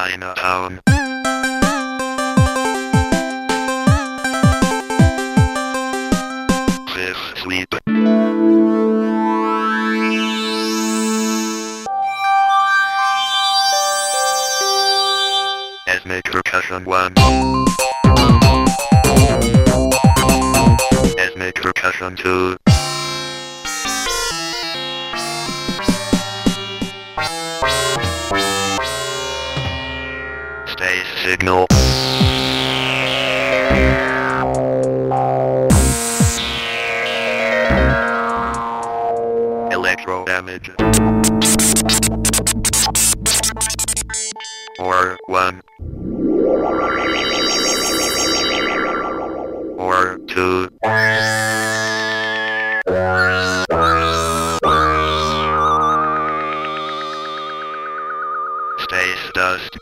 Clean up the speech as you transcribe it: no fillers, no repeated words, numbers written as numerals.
Chinatown. Fifth Sweep. Ethnic Percussion 1. Ethnic Percussion 2. Space Signal. Electro Damage. Or 1. Or 2. Space Dust.